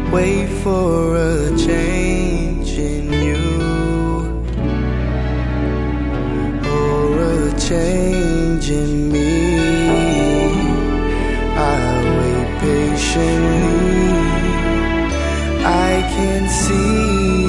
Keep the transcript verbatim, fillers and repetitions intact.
wait for a change in you, or a change in me. I wait patiently, I can see